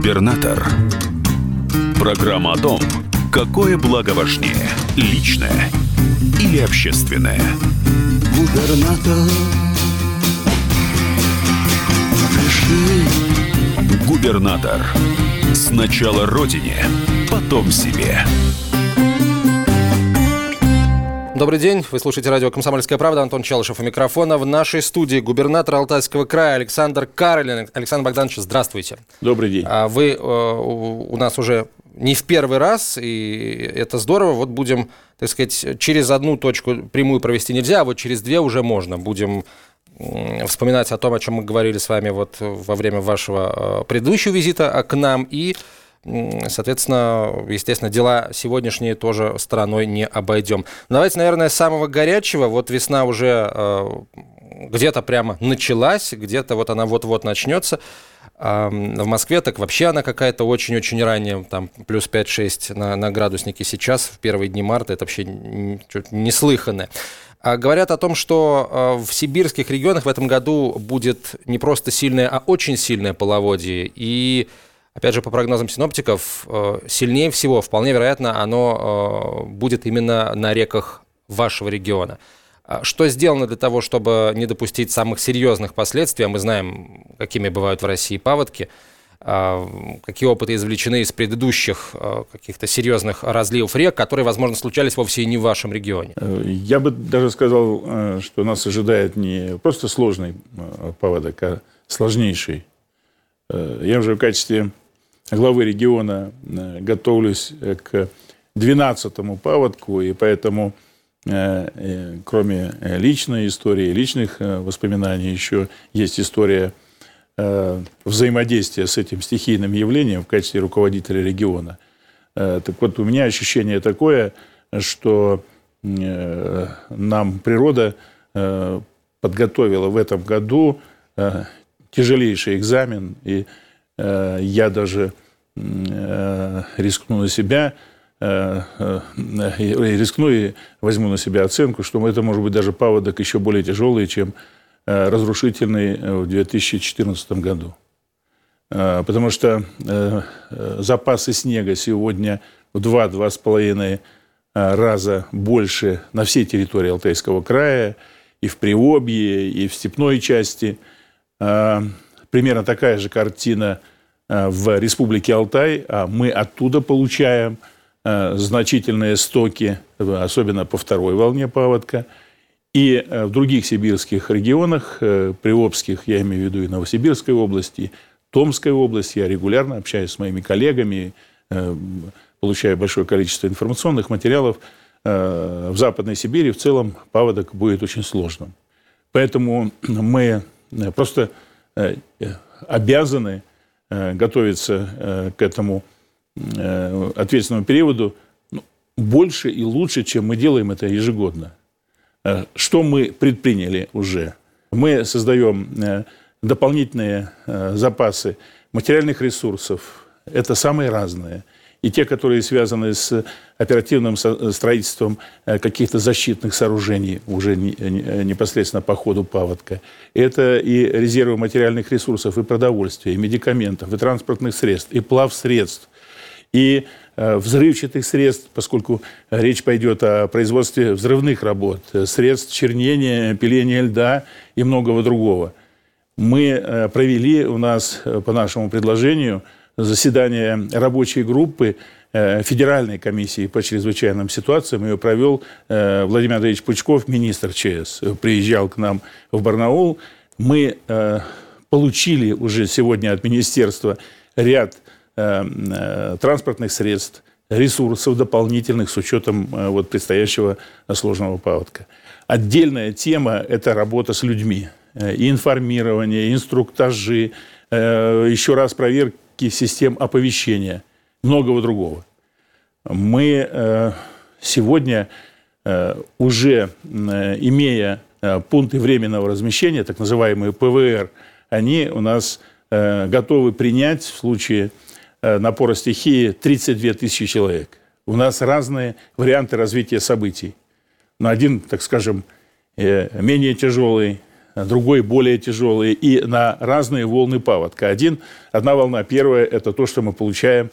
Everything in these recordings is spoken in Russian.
Губернатор. Программа о том, какое благо важнее – личное или общественное. Губернатор, реши. Губернатор. Сначала родине, потом себе. Добрый день. Вы слушаете радио «Комсомольская правда». Антон Челышев у микрофона. В нашей студии губернатор Алтайского края Александр Карелин. Александр Богданович, здравствуйте. Добрый день. Вы у нас уже не в первый раз, и это здорово. Вот будем, так сказать, через одну точку прямую провести нельзя, а вот через две уже можно. Будем вспоминать о том, о чем мы говорили с вами вот во время вашего предыдущего визита к нам. И, соответственно, естественно, дела сегодняшние тоже стороной не обойдем. Давайте, наверное, с самого горячего. Вот весна уже где-то прямо началась, где-то вот она вот-вот начнется. В Москве так вообще она какая-то очень-очень ранняя, там плюс 5-6 на градуснике сейчас, в первые дни марта. Это вообще неслыханное. Говорят о том, что в сибирских регионах в этом году будет не просто сильное, а очень сильное половодье. И, опять же, по прогнозам синоптиков, сильнее всего, вполне вероятно, оно будет именно на реках вашего региона. Что сделано для того, чтобы не допустить самых серьезных последствий? Мы знаем, какими бывают в России паводки. Какие опыты извлечены из предыдущих каких-то серьезных разливов рек, которые, возможно, случались вовсе и не в вашем регионе? Я бы даже сказал, что нас ожидает не просто сложный паводок, а сложнейший. Я уже в качестве главы региона готовлюсь к 12-му паводку, и поэтому, кроме личной истории, личных воспоминаний, еще есть история взаимодействия с этим стихийным явлением в качестве руководителя региона. Так вот, у меня ощущение такое, что нам природа подготовила в этом году тяжелейший экзамен, и я даже рискну на себя, рискну и возьму на себя оценку, что это может быть даже паводок еще более тяжелый, чем разрушительный в 2014 году. Потому что запасы снега сегодня в 2-2,5 раза больше на всей территории Алтайского края, и в Приобье, и в степной части. Примерно такая же картина в Республике Алтай, а мы оттуда получаем значительные стоки, особенно по второй волне паводка. И в других сибирских регионах, Приобских, я имею в виду и Новосибирской области, Томской области, я регулярно общаюсь с моими коллегами, получаю большое количество информационных материалов. В Западной Сибири в целом паводок будет очень сложным. Поэтому мы просто обязаны готовиться к этому ответственному периоду больше и лучше, чем мы делаем это ежегодно. Что мы предприняли уже? Мы создаем дополнительные запасы материальных ресурсов. Это самые разные. И те, которые связаны с оперативным строительством каких-то защитных сооружений уже непосредственно по ходу паводка. Это и резервы материальных ресурсов, и продовольствия, и медикаментов, и транспортных средств, и плавсредств, и взрывчатых средств, поскольку речь пойдет о производстве взрывных работ, средств чернения, пиления льда и многого другого. Мы провели у нас, по нашему предложению, заседание рабочей группы Федеральной комиссии по чрезвычайным ситуациям. Ее провел Владимир Андреевич Пучков, министр ЧС. Приезжал к нам в Барнаул. Мы получили уже сегодня от министерства ряд транспортных средств, ресурсов дополнительных с учетом вот предстоящего сложного паводка. Отдельная тема – это работа с людьми. И информирование, инструктажи, еще раз проверки систем оповещения, многого другого. Мы сегодня уже, имея пункты временного размещения, так называемые ПВР, они у нас готовы принять в случае напора стихии 32 тысячи человек. У нас разные варианты развития событий. Но один, так скажем, менее тяжелый, другой более тяжелый, и на разные волны паводка. Одна волна, первая, это то, что мы получаем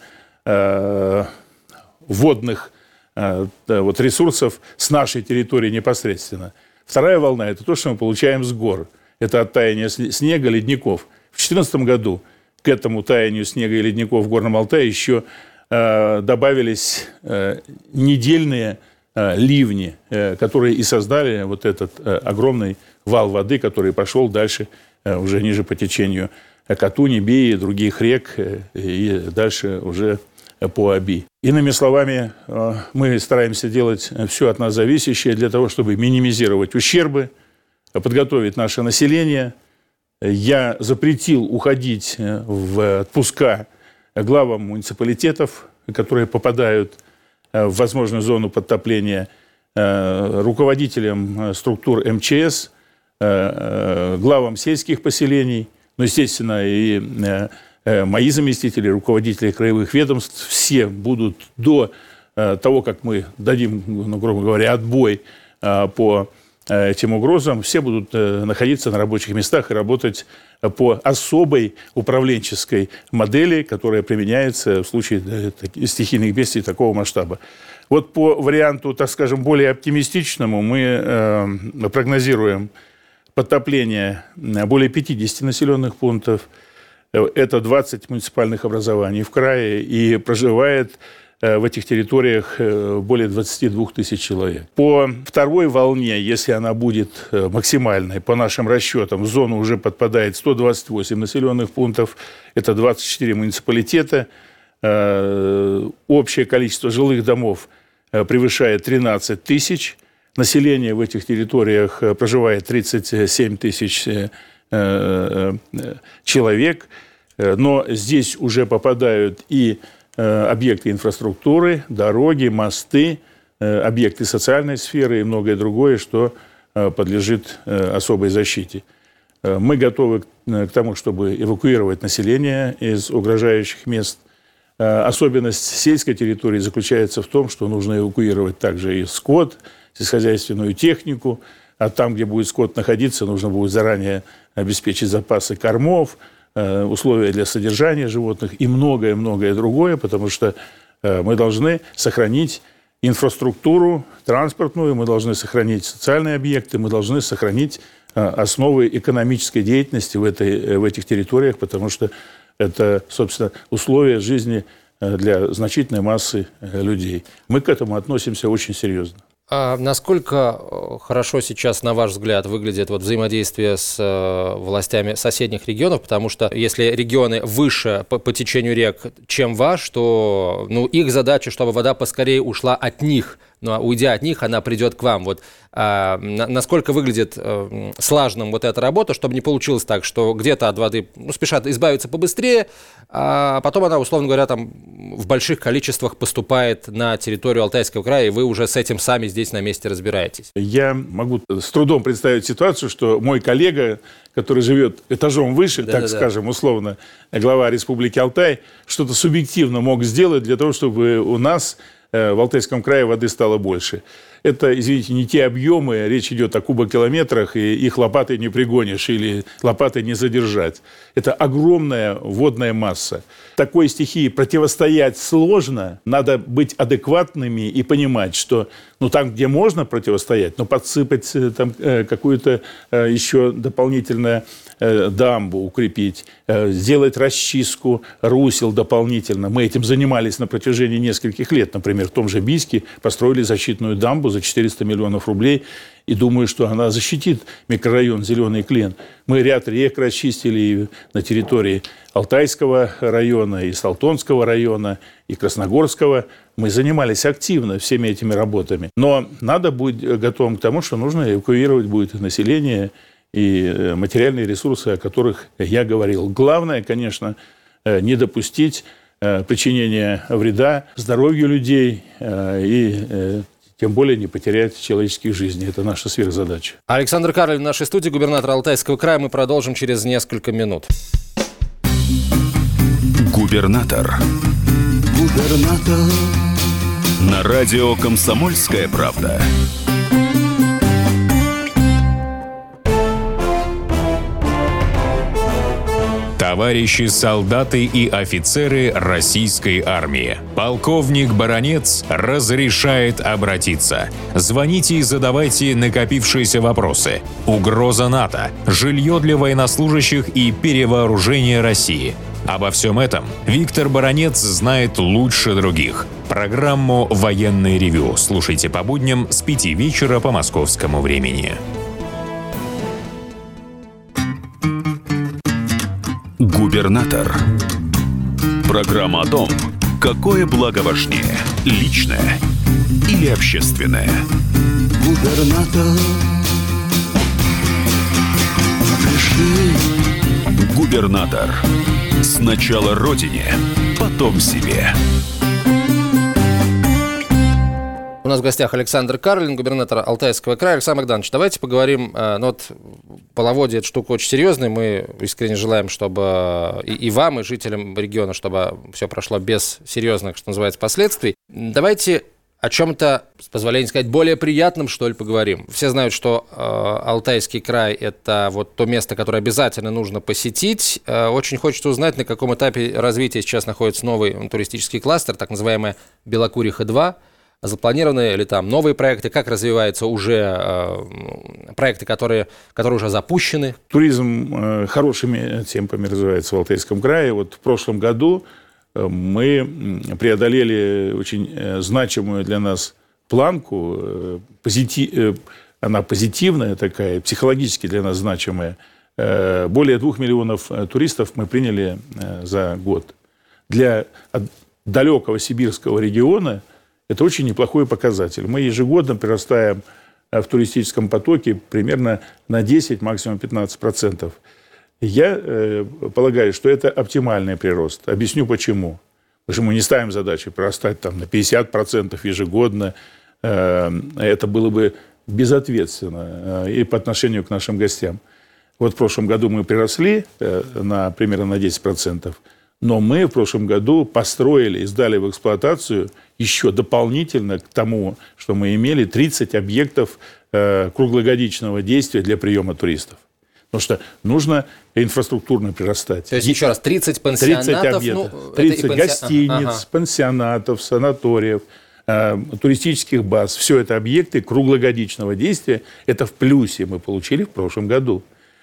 водных ресурсов с нашей территории непосредственно. Вторая волна – это то, что мы получаем с гор. Это от таяния снега, ледников. В 2014 году к этому таянию снега и ледников в Горном Алтае еще добавились недельные ливни, которые и создали вот этот огромный вал воды, который пошел дальше, уже ниже по течению Катуни, Бии, других рек, и дальше уже по Оби. Иными словами, мы стараемся делать все от нас зависящее для того, чтобы минимизировать ущербы, подготовить наше население. Я запретил уходить в отпуска главам муниципалитетов, которые попадают в возможную зону подтопления, руководителям структур МЧС, главам сельских поселений, ну, естественно, и мои заместители, руководители краевых ведомств, все будут до того, как мы дадим, грубо говоря, отбой по этим угрозам, все будут находиться на рабочих местах и работать по особой управленческой модели, которая применяется в случае стихийных бедствий такого масштаба. Вот по варианту, так скажем, более оптимистичному мы прогнозируем подтопление более 50 населенных пунктов. Это 20 муниципальных образований в крае, и проживает в этих территориях более 22 тысяч человек. По второй волне, если она будет максимальной, по нашим расчетам, в зону уже подпадает 128 населенных пунктов, это 24 муниципалитета. Общее количество жилых домов превышает 13 тысяч. Население в этих территориях проживает 37 тысяч человек. Но здесь уже попадают и объекты инфраструктуры, дороги, мосты, объекты социальной сферы и многое другое, что подлежит особой защите. Мы готовы к тому, чтобы эвакуировать население из угрожающих мест. Особенность сельской территории заключается в том, что нужно эвакуировать также и скот, сельскохозяйственную технику. А там, где будет скот находиться, нужно будет заранее обеспечить запасы кормов, условия для содержания животных и многое-многое другое, потому что мы должны сохранить инфраструктуру транспортную, мы должны сохранить социальные объекты, мы должны сохранить основы экономической деятельности в этих территориях, потому что это, собственно, условия жизни для значительной массы людей. Мы к этому относимся очень серьезно. А насколько хорошо сейчас, на ваш взгляд, выглядит взаимодействие с властями соседних регионов? Потому что если регионы выше по течению рек, чем ваш, то их задача, чтобы вода поскорее ушла от них. Но уйдя от них, она придет к вам. Насколько выглядит слаженным эта работа, чтобы не получилось так, что где-то от воды спешат избавиться побыстрее, а потом она, условно говоря, в больших количествах поступает на территорию Алтайского края, и вы уже с этим сами здесь на месте разбираетесь. Я могу с трудом представить ситуацию, что мой коллега, который живет этажом выше, скажем, условно, глава Республики Алтай, что-то субъективно мог сделать для того, чтобы у нас в Алтайском крае воды стало больше. Это, извините, не те объемы, речь идет о кубокилометрах, и их лопатой не пригонишь или лопатой не задержать. Это огромная водная масса. Такой стихии противостоять сложно, надо быть адекватными и понимать, что там, где можно противостоять, но подсыпать там какую-то еще дополнительную дамбу укрепить, сделать расчистку русел дополнительно. Мы этим занимались на протяжении нескольких лет. Например, в том же Бийске построили защитную дамбу за 400 миллионов рублей. И думаю, что она защитит микрорайон Зеленый Клен. Мы ряд рек расчистили и на территории Алтайского района, и Салтонского района, и Красногорского. Мы занимались активно всеми этими работами. Но надо быть готовым к тому, что нужно эвакуировать будет население и материальные ресурсы, о которых я говорил. Главное, конечно, не допустить причинения вреда здоровью людей и тем более не потерять человеческих жизней. Это наша сверхзадача. Александр Карлин в нашей студии, губернатор Алтайского края. Мы продолжим через несколько минут. Губернатор. На радио «Комсомольская правда». товарищи солдаты и офицеры российской армии. Полковник Баранец разрешает обратиться. Звоните и задавайте накопившиеся вопросы. Угроза НАТО, жилье для военнослужащих и перевооружение России. Обо всем этом Виктор Баранец знает лучше других. Программу «Военное ревю» слушайте по будням с 5 вечера по московскому времени. Губернатор. Программа о том, какое благо важнее – личное или общественное. Губернатор. Пришли. Губернатор. Сначала родине, потом себе. У нас в гостях Александр Карлин, губернатор Алтайского края. Александр Богданович, давайте поговорим. Половодье – это штука очень серьезная. Мы искренне желаем, чтобы и вам, и жителям региона, чтобы все прошло без серьезных, что называется, последствий. Давайте о чем-то, с позволения сказать, более приятном, что ли, поговорим. Все знают, что Алтайский край – это вот то место, которое обязательно нужно посетить. Очень хочется узнать, на каком этапе развития сейчас находится новый туристический кластер, так называемая Белокуриха-2. Запланированы ли там новые проекты? Как развиваются уже проекты, которые уже запущены? Туризм хорошими темпами развивается в Алтайском крае. Вот в прошлом году мы преодолели очень значимую для нас планку. Она позитивная такая, психологически для нас значимая. Более 2 миллионов туристов мы приняли за год. Для далекого сибирского региона это очень неплохой показатель. Мы ежегодно прирастаем в туристическом потоке примерно на 10, максимум 15%. Я полагаю, что это оптимальный прирост. Объясню почему. Потому что мы не ставим задачи прирастать там, на 50% ежегодно. Это было бы безответственно и по отношению к нашим гостям. Вот в прошлом году мы приросли примерно на 10%. Но мы в прошлом году построили и сдали в эксплуатацию еще дополнительно к тому, что мы имели, 30 объектов круглогодичного действия для приема туристов. Потому что нужно инфраструктурно прирастать. То есть, еще раз, 30 пансионатов? 30 объектов, 30 гостиниц, пансионатов, санаториев, туристических баз. Все это объекты круглогодичного действия. Это в плюсе мы получили в прошлом году.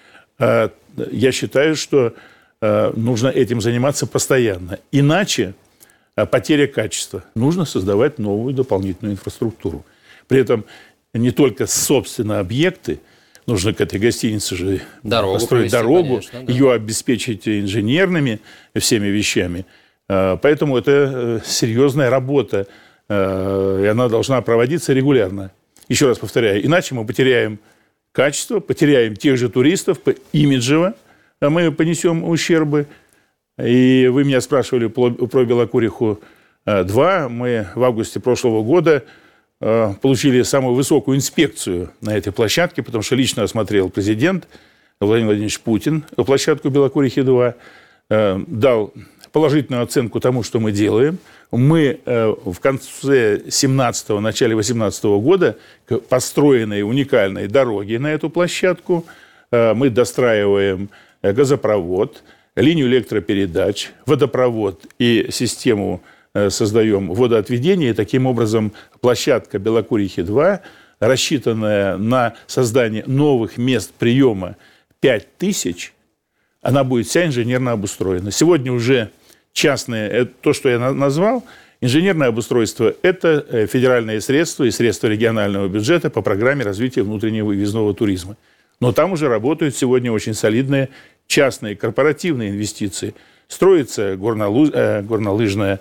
Я считаю, что нужно этим заниматься постоянно. Иначе потеря качества. Нужно создавать новую дополнительную инфраструктуру. При этом не только, собственно, объекты. Нужно к этой гостинице же построить дорогу, конечно, да. Ее обеспечить инженерными всеми вещами. Поэтому это серьезная работа, и она должна проводиться регулярно. Еще раз повторяю, иначе мы потеряем качество, потеряем тех же туристов имиджево, мы понесем ущербы. И вы меня спрашивали про Белокуриху-2. Мы в августе прошлого года получили самую высокую инспекцию на этой площадке, потому что лично осмотрел президент Владимир Владимирович Путин площадку Белокурихи-2, дал положительную оценку тому, что мы делаем. Мы в конце 17-го, начале 18-го года к построенной уникальной дороге на эту площадку мы достраиваем газопровод, линию электропередач, водопровод и систему создаем водоотведение. И таким образом площадка Белокурихи-2, рассчитанная на создание новых мест приема 5000, она будет вся инженерно обустроена. Сегодня уже частные, то, что я назвал, инженерное обустройство – это федеральные средства и средства регионального бюджета по программе развития внутреннего выездного туризма. Но там уже работают сегодня очень солидные частные корпоративные инвестиции. Строится горнолыжная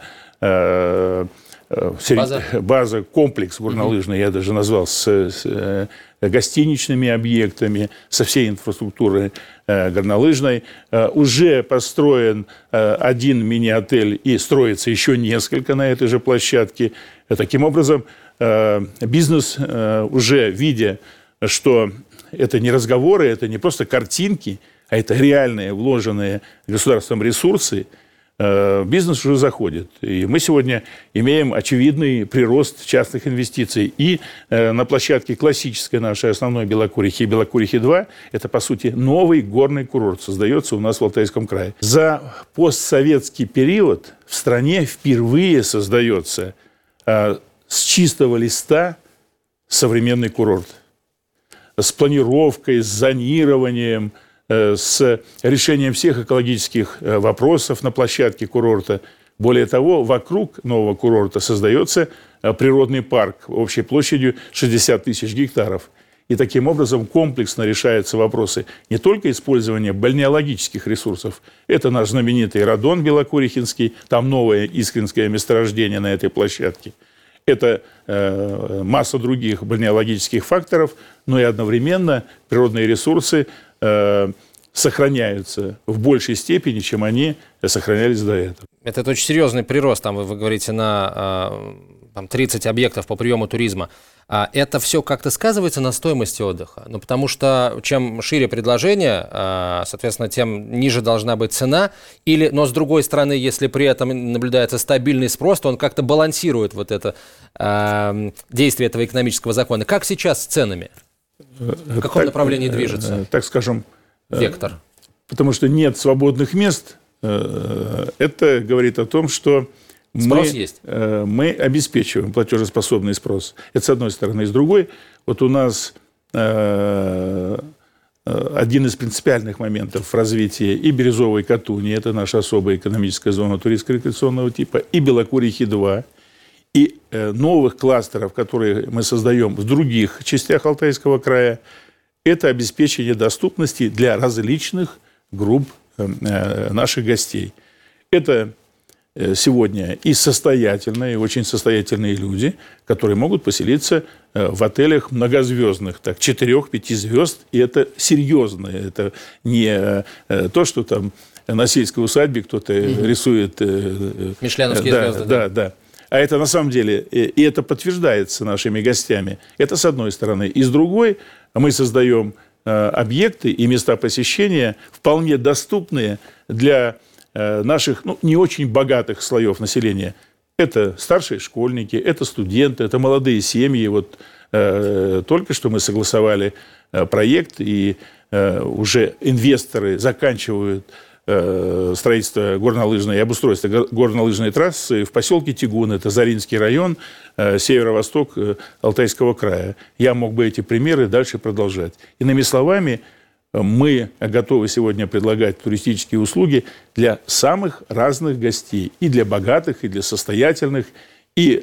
база, комплекс горнолыжный, я даже назвал, с гостиничными объектами, со всей инфраструктурой горнолыжной. Уже построен один мини-отель и строится еще несколько на этой же площадке. Таким образом, бизнес, уже видя, что это не разговоры, это не просто картинки, а это реальные вложенные государством ресурсы, бизнес уже заходит. И мы сегодня имеем очевидный прирост частных инвестиций. И на площадке классической нашей основной Белокурихи и Белокурихи-2 это, по сути, новый горный курорт создается у нас в Алтайском крае. За постсоветский период в стране впервые создается с чистого листа современный курорт. С планировкой, с зонированием, с решением всех экологических вопросов на площадке курорта. Более того, вокруг нового курорта создается природный парк общей площадью 60 тысяч гектаров. И таким образом комплексно решаются вопросы не только использования бальнеологических ресурсов. Это наш знаменитый Радон Белокурихинский, там новое искренское месторождение на этой площадке. Это масса других бальнеологических факторов, но и одновременно природные ресурсы сохраняются в большей степени, чем они сохранялись до этого. Это очень серьезный прирост, там вы говорите, на 30 объектов по приему туризма. Это все как-то сказывается на стоимости отдыха? Ну, потому что чем шире предложение, соответственно, тем ниже должна быть цена. Но с другой стороны, если при этом наблюдается стабильный спрос, то он как-то балансирует вот это действие этого экономического закона. Как сейчас с ценами? В каком направлении движется? Так скажем, вектор. Потому что нет свободных мест. Это говорит о том, что мы обеспечиваем платежеспособный спрос. Это с одной стороны. И с другой, вот у нас один из принципиальных моментов в развитии и Березовой Катуни, это наша особая экономическая зона туристско-рекреационного типа, и Белокурихи-2, и новых кластеров, которые мы создаем в других частях Алтайского края, это обеспечение доступности для различных групп наших гостей. Это сегодня и состоятельные, очень состоятельные люди, которые могут поселиться в отелях многозвездных, так, 4-5 звезд, и это серьезно. Это не то, что там на сельской усадьбе кто-то рисует... Мишленовские звезды. Да. А это на самом деле, и это подтверждается нашими гостями. Это с одной стороны. И с другой мы создаем объекты и места посещения вполне доступные для наших не очень богатых слоев населения. Это старшие школьники, это студенты, это молодые семьи. Вот только что мы согласовали проект, и уже инвесторы заканчивают строительство горнолыжной и обустройство горнолыжной трассы в поселке Тигун, это Заринский район, северо-восток Алтайского края. Я мог бы эти примеры дальше продолжать. Иными словами, мы готовы сегодня предлагать туристические услуги для самых разных гостей, и для богатых, и для состоятельных. И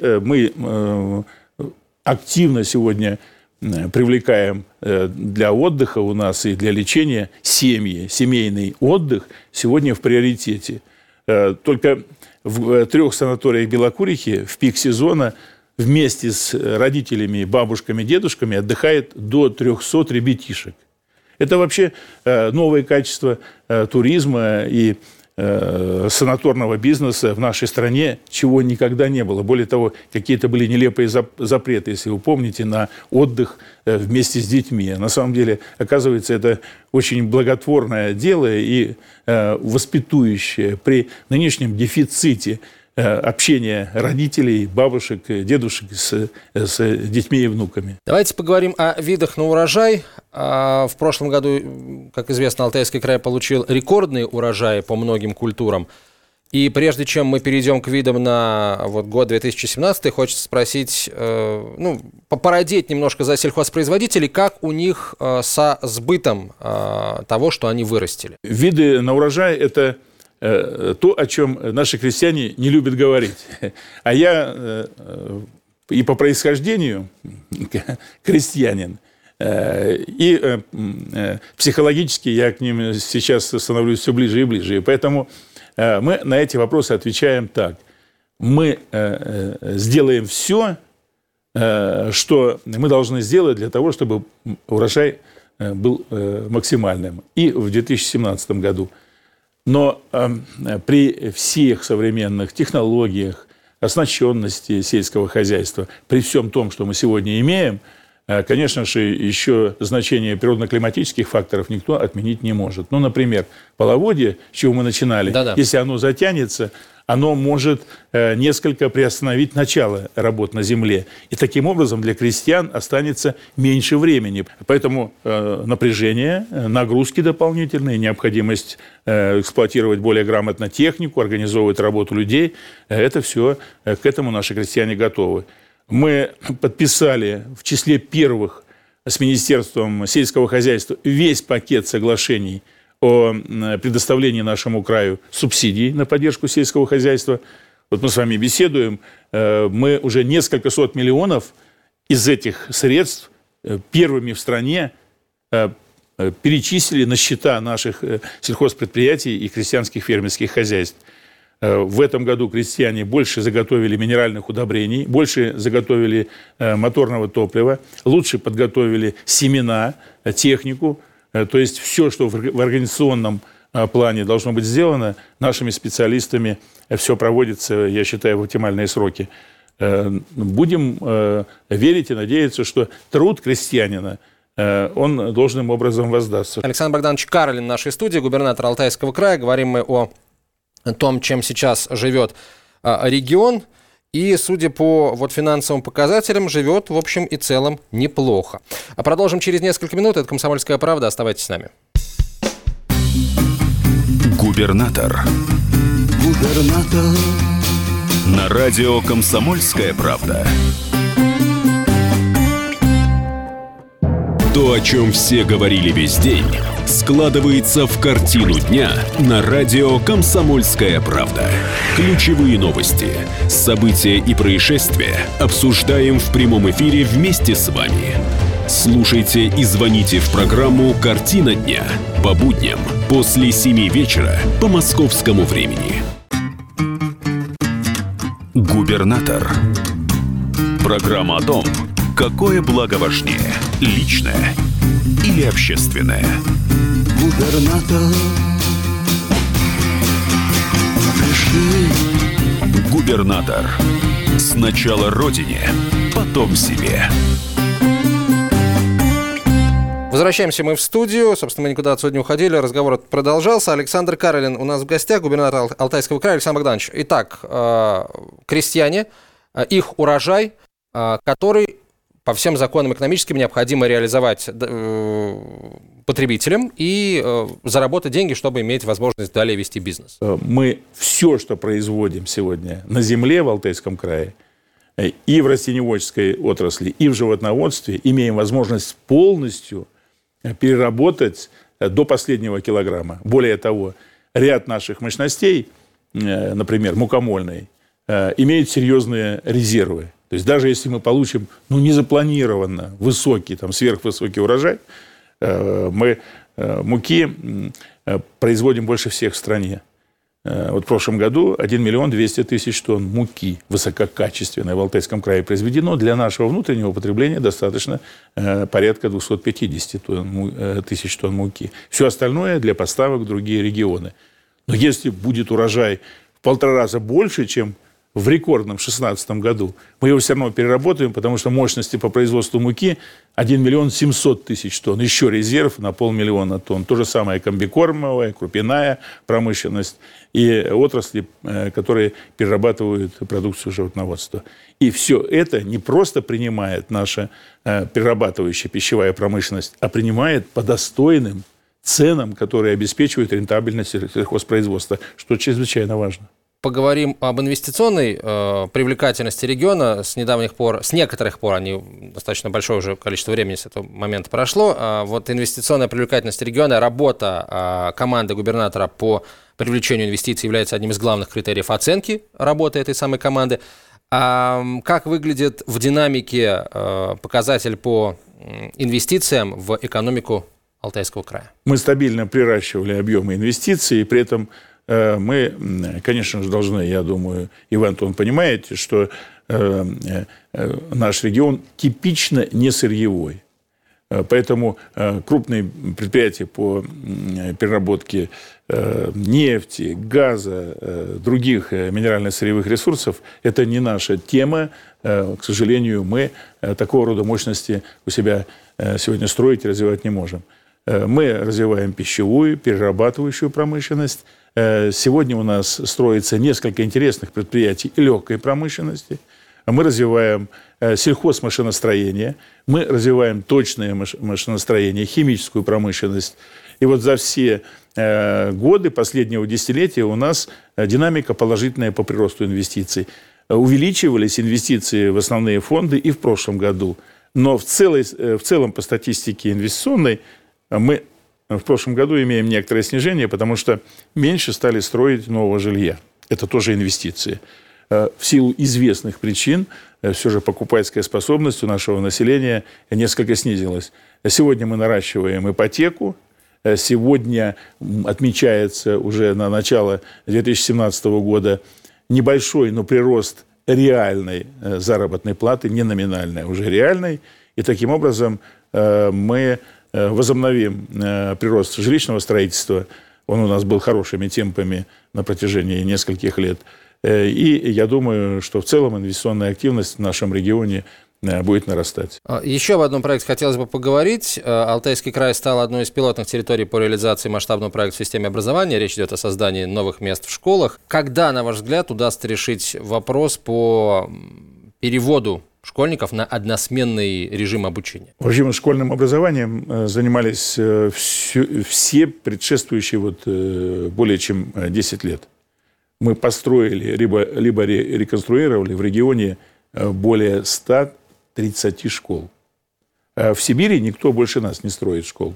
мы активно сегодня привлекаем для отдыха у нас и для лечения семьи. Семейный отдых сегодня в приоритете. Только в 3 санаториях Белокурихи в пик сезона вместе с родителями, бабушками, дедушками отдыхает до 300 ребятишек. Это вообще новое качество туризма и санаторного бизнеса в нашей стране, чего никогда не было. Более того, какие-то были нелепые запреты, если вы помните, на отдых вместе с детьми. На самом деле, оказывается, это очень благотворное дело и воспитующее при нынешнем дефиците общения родителей, бабушек, дедушек с детьми и внуками. Давайте поговорим о видах на урожай. В прошлом году, как известно, Алтайский край получил рекордные урожаи по многим культурам. И прежде чем мы перейдем к видам на год 2017, хочется спросить, попародеть немножко за сельхозпроизводителей, как у них со сбытом того, что они вырастили. Виды на урожай – это то, о чем наши крестьяне не любят говорить. А я и по происхождению крестьянин, и психологически я к ним сейчас становлюсь все ближе и ближе. И поэтому мы на эти вопросы отвечаем так. Мы сделаем все, что мы должны сделать для того, чтобы урожай был максимальным. И в 2017 году. Но при всех современных технологиях, оснащенности сельского хозяйства, при всем том, что мы сегодня имеем, конечно же, еще значение природно-климатических факторов никто отменить не может. Ну, например, половодье, с чего мы начинали, если оно затянется, оно может несколько приостановить начало работ на земле. И таким образом для крестьян останется меньше времени. Поэтому напряжение, нагрузки дополнительные, необходимость эксплуатировать более грамотно технику, организовывать работу людей, это все, к этому наши крестьяне готовы. Мы подписали в числе первых с Министерством сельского хозяйства весь пакет соглашений о предоставлении нашему краю субсидий на поддержку сельского хозяйства. Вот мы с вами беседуем, мы уже несколько сот миллионов из этих средств первыми в стране перечислили на счета наших сельхозпредприятий и крестьянских фермерских хозяйств. В этом году крестьяне больше заготовили минеральных удобрений, больше заготовили моторного топлива, лучше подготовили семена, технику. То есть все, что в организационном плане должно быть сделано, нашими специалистами все проводится, я считаю, в оптимальные сроки. Будем верить и надеяться, что труд крестьянина, он должным образом воздастся. Александр Богданович Карлин в нашей студии, губернатор Алтайского края. Говорим мы о том, чем сейчас живет регион. И, судя по финансовым показателям, живет, в общем и целом, неплохо. А продолжим через несколько минут. Это «Комсомольская правда». Оставайтесь с нами. Губернатор. Губернатор. На радио «Комсомольская правда». То, о чем все говорили весь день, складывается в картину дня на радио «Комсомольская правда». Ключевые новости, события и происшествия обсуждаем в прямом эфире вместе с вами. Слушайте и звоните в программу «Картина дня» по будням после 7 вечера по московскому времени. Губернатор. Программа о том, какое благо важнее – личное или общественное? Губернатор. Пришли. Губернатор. Сначала родине, потом себе. Возвращаемся мы в студию. Собственно, мы никуда отсюда не уходили. Разговор продолжался. Александр Карлин у нас в гостях, губернатор Алтайского края. Александр Богданович, итак, крестьяне, их урожай, который по всем законам экономическим необходимо реализовать потребителям и заработать деньги, чтобы иметь возможность далее вести бизнес. Мы все, что производим сегодня на земле в Алтайском крае, и в растениеводческой отрасли, и в животноводстве, имеем возможность полностью переработать до последнего килограмма. Более того, ряд наших мощностей, например, мукомольной, имеют серьезные резервы. То есть даже если мы получим незапланированно высокий, сверхвысокий урожай, мы муки производим больше всех в стране. Вот в прошлом году 1 миллион 200 тысяч тонн муки высококачественной в Алтайском крае произведено. Для нашего внутреннего потребления достаточно порядка 250 тысяч тонн муки. Все остальное для поставок в другие регионы. Но если будет урожай в 1,5 раза больше, чем в рекордном 2016 году, мы его все равно переработаем, потому что мощности по производству муки 1 миллион 700 тысяч тонн. Еще резерв на 500 000 тонн. То же самое комбикормовая, крупяная промышленность и отрасли, которые перерабатывают продукцию животноводства. И все это не просто принимает наша перерабатывающая пищевая промышленность, а принимает по достойным ценам, которые обеспечивают рентабельность сельхозпроизводства, что чрезвычайно важно. Поговорим об инвестиционной привлекательности региона. С некоторых пор, достаточно большое уже количество времени с этого момента прошло. Инвестиционная привлекательность региона, работа команды губернатора по привлечению инвестиций является одним из главных критериев оценки работы этой самой команды. Как выглядит в динамике показатель по инвестициям в экономику Алтайского края? Мы стабильно приращивали объемы инвестиций, и при этом мы, конечно же, должны, я думаю, Иван, он понимаете, что наш регион типично не сырьевой. Поэтому крупные предприятия по переработке нефти, газа, других минерально-сырьевых ресурсов – это не наша тема. К сожалению, мы такого рода мощности у себя сегодня строить и развивать не можем. Мы развиваем пищевую, перерабатывающую промышленность. Сегодня у нас строится несколько интересных предприятий легкой промышленности. Мы развиваем сельхозмашиностроение, мы развиваем точное машиностроение, химическую промышленность. И вот за все годы последнего десятилетия у нас динамика положительная по приросту инвестиций. Увеличивались инвестиции в основные фонды и в прошлом году. Но в целом по статистике инвестиционной мы в прошлом году имеем некоторое снижение, потому что меньше стали строить нового жилья. Это тоже инвестиции. В силу известных причин все же покупательская способность у нашего населения несколько снизилась. Сегодня мы наращиваем ипотеку. Сегодня отмечается уже на начало 2017 года небольшой, но прирост реальной заработной платы, не номинальной, а уже реальной. И таким образом мы возобновим прирост жилищного строительства. Он у нас был хорошими темпами на протяжении нескольких лет. И я думаю, что в целом инвестиционная активность в нашем регионе будет нарастать. Еще об одном проекте хотелось бы поговорить. Алтайский край стал одной из пилотных территорий по реализации масштабного проекта в системе образования. Речь идет о создании новых мест в школах. Когда, на ваш взгляд, удастся решить вопрос по переводу школьников на односменный режим обучения? Вообще, школьным образованием занимались все предшествующие более чем 10 лет. Мы построили, либо реконструировали в регионе более 130 школ. В Сибири никто больше нас не строит школ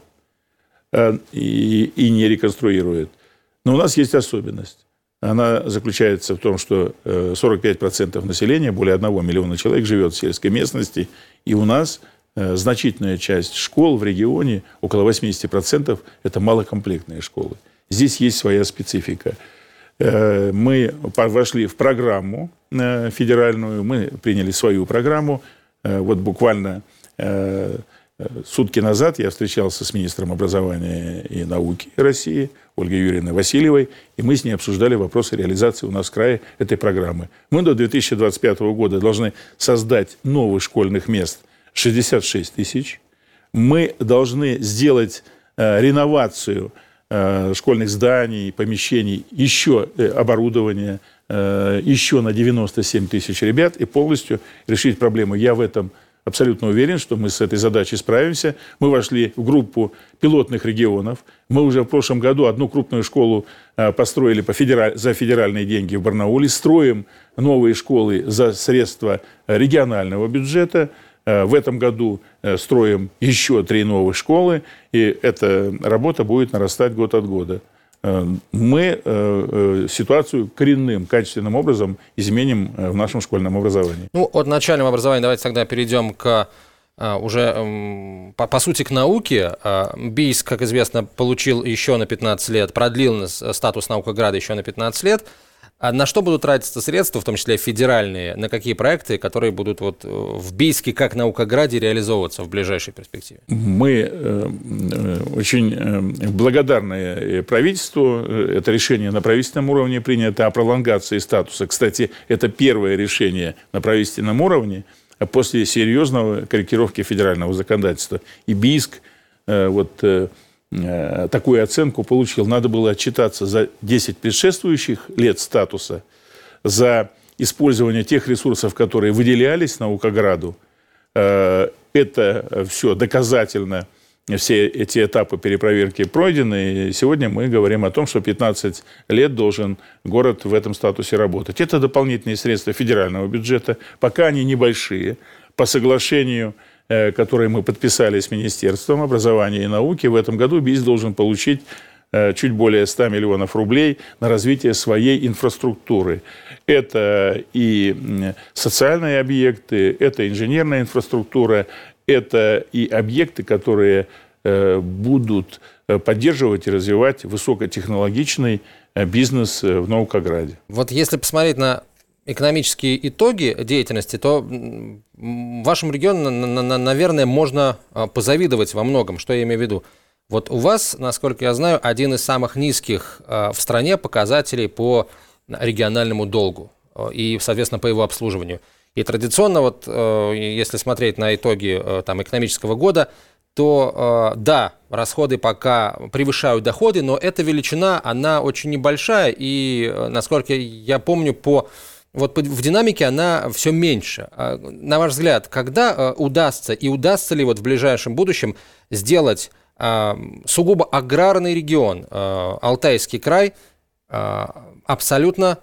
и не реконструирует. Но у нас есть особенность. Она заключается в том, что 45% населения, более 1 миллиона человек, живет в сельской местности. И у нас значительная часть школ в регионе, около 80%, это малокомплектные школы. Здесь есть своя специфика. Мы вошли в программу федеральную, мы приняли свою программу. Вот буквально сутки назад я встречался с министром образования и науки России Ольгой Юрьевной Васильевой, и мы с ней обсуждали вопросы реализации у нас в крае этой программы. Мы до 2025 года должны создать новых школьных мест 66 тысяч. Мы должны сделать реновацию школьных зданий, помещений, еще оборудование, еще на 97 тысяч ребят и полностью решить проблему. Я в этом абсолютно уверен, что мы с этой задачей справимся. Мы вошли в группу пилотных регионов. Мы уже в прошлом году одну крупную школу построили за федеральные деньги в Барнауле. Строим новые школы за средства регионального бюджета. В этом году строим еще 3 новых школы, и эта работа будет нарастать год от года. Мы ситуацию коренным, качественным образом изменим в нашем школьном образовании. От начального образования давайте тогда перейдем к уже, по сути, к науке. БИИС, как известно, получил еще на 15 лет, продлил статус наукограда еще на 15 лет. А на что будут тратиться средства, в том числе федеральные, на какие проекты, которые будут в БИИСке как наукограде реализовываться в ближайшей перспективе? Мы очень благодарны правительству. Это решение на правительственном уровне принято о пролонгации статуса. Кстати, это первое решение на правительственном уровне после серьезной корректировки федерального законодательства. И БИИСк такую оценку получил. Надо было отчитаться за 10 предшествующих лет статуса, за использование тех ресурсов, которые выделялись наукограду. Это все доказательно, все эти этапы перепроверки пройдены. И сегодня мы говорим о том, что 15 лет должен город в этом статусе работать. Это дополнительные средства федерального бюджета. Пока они небольшие. По соглашению, которые мы подписали с Министерством образования и науки, в этом году БИИС должен получить чуть более 100 миллионов рублей на развитие своей инфраструктуры. Это и социальные объекты, это инженерная инфраструктура, это и объекты, которые будут поддерживать и развивать высокотехнологичный бизнес в наукограде. Вот если посмотреть на экономические итоги деятельности, то вашему региону, наверное, можно позавидовать во многом. Что я имею в виду? Вот у вас, насколько я знаю, один из самых низких в стране показателей по региональному долгу и, соответственно, по его обслуживанию. И традиционно, вот, если смотреть на итоги там, экономического года, то да, расходы пока превышают доходы, но эта величина, она очень небольшая, и, насколько я помню, в динамике она все меньше. На ваш взгляд, когда удастся ли вот в ближайшем будущем сделать сугубо аграрный регион, Алтайский край, абсолютно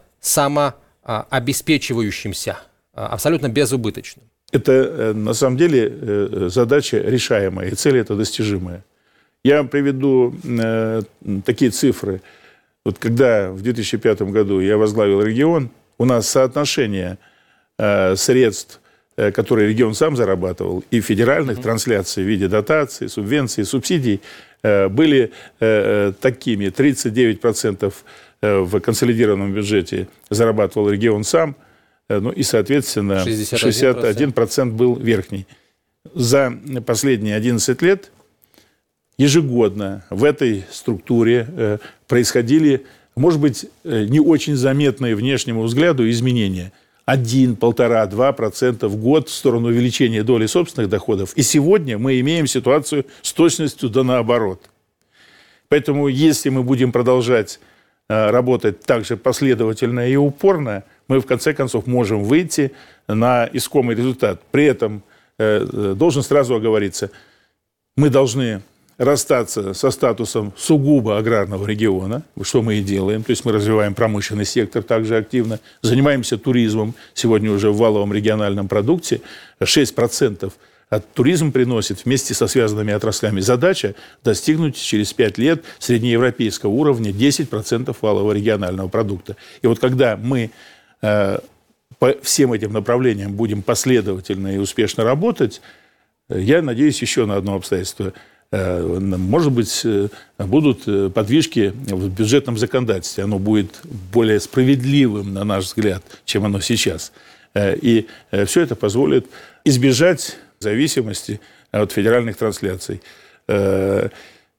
самообеспечивающимся, абсолютно безубыточным? Это, на самом деле, задача решаемая, и цель это достижимая. Я вам приведу такие цифры. Вот когда в 2005 году я возглавил регион, у нас соотношение средств, которые регион сам зарабатывал, и федеральных трансляций в виде дотаций, субвенций, субсидий, были такими. 39% в консолидированном бюджете зарабатывал регион сам, ну и, соответственно, 61% был верхний. За последние 11 лет ежегодно в этой структуре происходили, может быть, не очень заметные внешнему взгляду изменения. 1, 1,5, 2% в год в сторону увеличения доли собственных доходов. И сегодня мы имеем ситуацию с точностью да наоборот. Поэтому, если мы будем продолжать работать так же последовательно и упорно, мы в конце концов можем выйти на искомый результат. При этом должен сразу оговориться, мы должны расстаться со статусом сугубо аграрного региона, что мы и делаем. То есть мы развиваем промышленный сектор также активно, занимаемся туризмом. Сегодня уже в валовом региональном продукте 6% от туризма приносит вместе со связанными отраслями. Задача достигнуть через 5 лет среднеевропейского уровня 10% валового регионального продукта. И вот когда мы по всем этим направлениям будем последовательно и успешно работать, я надеюсь еще на одно обстоятельство. Может быть, будут подвижки в бюджетном законодательстве. Оно будет более справедливым, на наш взгляд, чем оно сейчас. И все это позволит избежать зависимости от федеральных трансляций. Я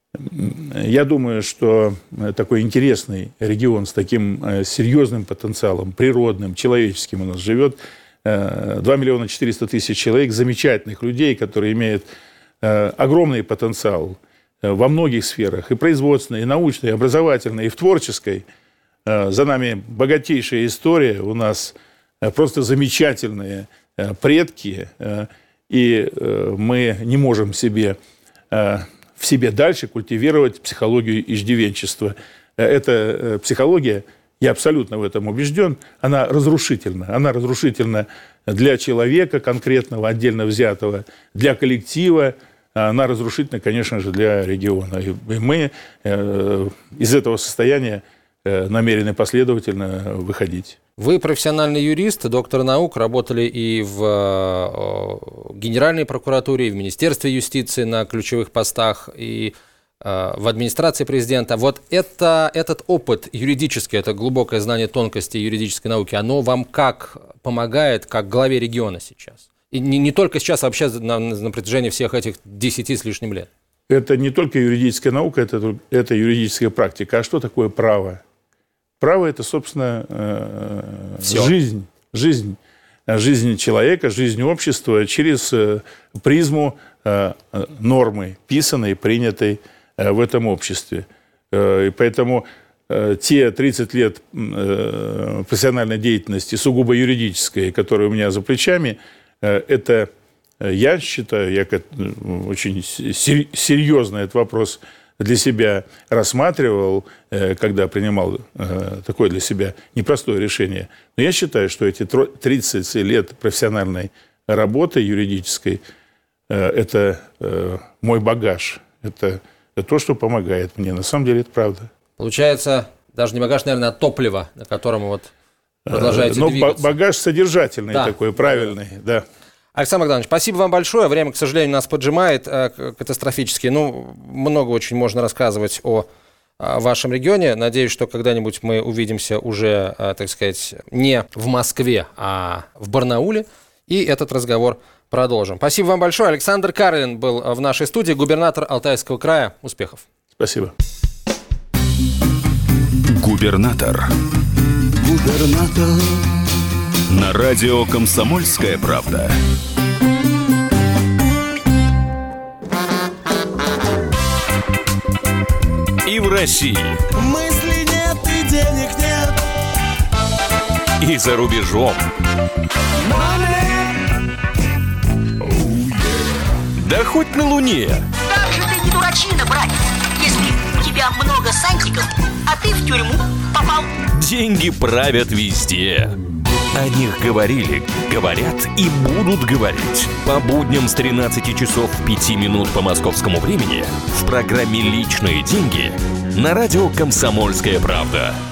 думаю, что такой интересный регион с таким серьезным потенциалом, природным, человеческим у нас живет. 2 миллиона 400 тысяч человек, замечательных людей, которые имеют огромный потенциал во многих сферах, и производственной, и научной, и образовательной, и в творческой. За нами богатейшая история, у нас просто замечательные предки, и мы не можем в себе дальше культивировать психологию иждивенчества. Эта психология, я абсолютно в этом убежден, она разрушительна. Она разрушительна для человека конкретного, отдельно взятого, для коллектива. Она разрушительна, конечно же, для региона. И мы из этого состояния намерены последовательно выходить. Вы профессиональный юрист, доктор наук, работали и в Генеральной прокуратуре, и в Министерстве юстиции на ключевых постах, и в администрации президента. Вот этот опыт юридический, это глубокое знание тонкостей юридической науки, оно вам как помогает, как главе региона сейчас? И не только сейчас, а вообще на протяжении всех этих 10 с лишним лет? Это не только юридическая наука, это юридическая практика. А что такое право? Право – это, собственно, жизнь человека, жизнь общества через призму нормы, писанной, принятой в этом обществе. И поэтому те 30 лет профессиональной деятельности, сугубо юридической, которые у меня за плечами, это, я считаю, я очень серьезно этот вопрос для себя рассматривал, когда принимал такое для себя непростое решение. Но я считаю, что эти 30 лет профессиональной работы юридической – это мой багаж, это то, что помогает мне. На самом деле это правда. Получается, даже не багаж, наверное, а топливо, на котором вот продолжаете двигаться. Багаж содержательный такой, правильный, да. Александр Богданович, спасибо вам большое. Время, к сожалению, нас поджимает катастрофически. Много очень можно рассказывать о в вашем регионе. Надеюсь, что когда-нибудь мы увидимся уже, так сказать, не в Москве, а в Барнауле, и этот разговор продолжим. Спасибо вам большое. Александр Карлин был в нашей студии, губернатор Алтайского края. Успехов. Спасибо. Губернатор. Губернатор. На радио «Комсомольская правда». И в России. Мысли нет и денег нет. И за рубежом. Да хоть на Луне. Как же ты не дурачина, братец, если у тебя много сантиков, а ты в тюрьму попал. Деньги правят везде. О них говорили, говорят и будут говорить. По будням с 13 часов 5 минут по московскому времени в программе «Личные деньги» на радио «Комсомольская правда».